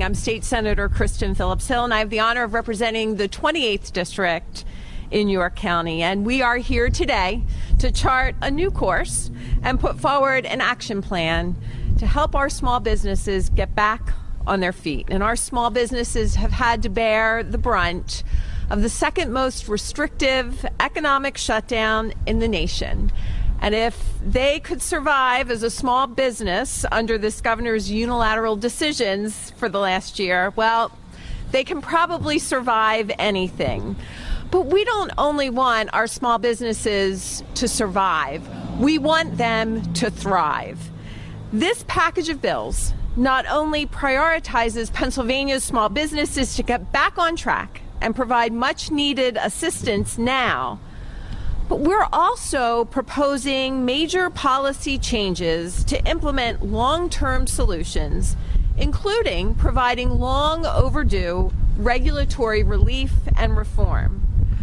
I'm State Senator Kristen Phillips-Hill, and I have the honor of representing the 28th District in York County. And we are here today to chart a new course and put forward an action plan to help our small businesses get back on their feet. And our small businesses have had to bear the brunt of the second most restrictive economic shutdown in the nation. And if they could survive as a small business under this governor's unilateral decisions for the last year, well, they can probably survive anything. But we don't only want our small businesses to survive, we want them to thrive. This package of bills not only prioritizes Pennsylvania's small businesses to get back on track and provide much needed assistance now, but we're also proposing major policy changes to implement long-term solutions, including providing long overdue regulatory relief and reform.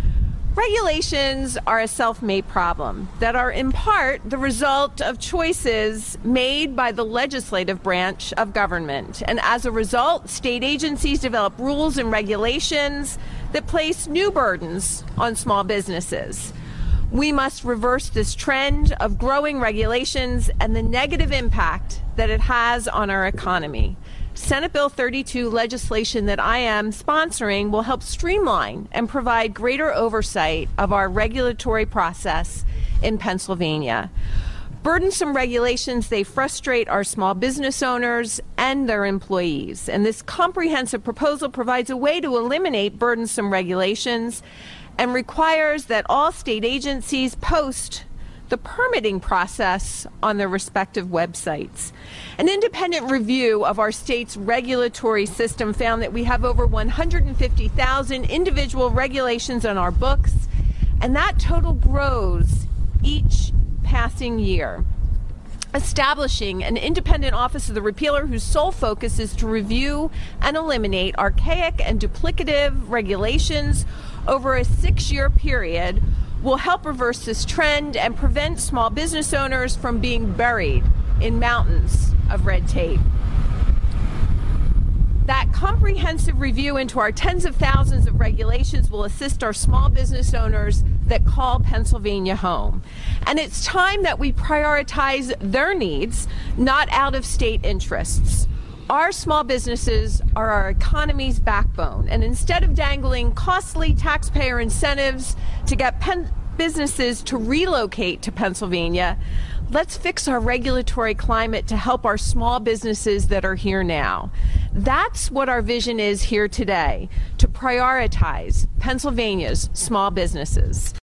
Regulations are a self-made problem that are in part the result of choices made by the legislative branch of government. And as a result, state agencies develop rules and regulations that place new burdens on small businesses. We must reverse this trend of growing regulations and the negative impact that it has on our economy. Senate Bill 32 legislation that I am sponsoring will help streamline and provide greater oversight of our regulatory process in Pennsylvania. Burdensome regulations, they frustrate our small business owners and their employees. And this comprehensive proposal provides a way to eliminate burdensome regulations and requires that all state agencies post the permitting process on their respective websites. An independent review of our state's regulatory system found that we have over 150,000 individual regulations on our books, and that total grows each passing year. Establishing an independent office of the repealer whose sole focus is to review and eliminate archaic and duplicative regulations over a 6-year period will help reverse this trend and prevent small business owners from being buried in mountains of red tape. That comprehensive review into our tens of thousands of regulations will assist our small business owners that call Pennsylvania home. And it's time that we prioritize their needs, not out-of-state interests. Our small businesses are our economy's backbone, and instead of dangling costly taxpayer incentives to get businesses to relocate to Pennsylvania, let's fix our regulatory climate to help our small businesses that are here now. That's what our vision is here today, to prioritize Pennsylvania's small businesses.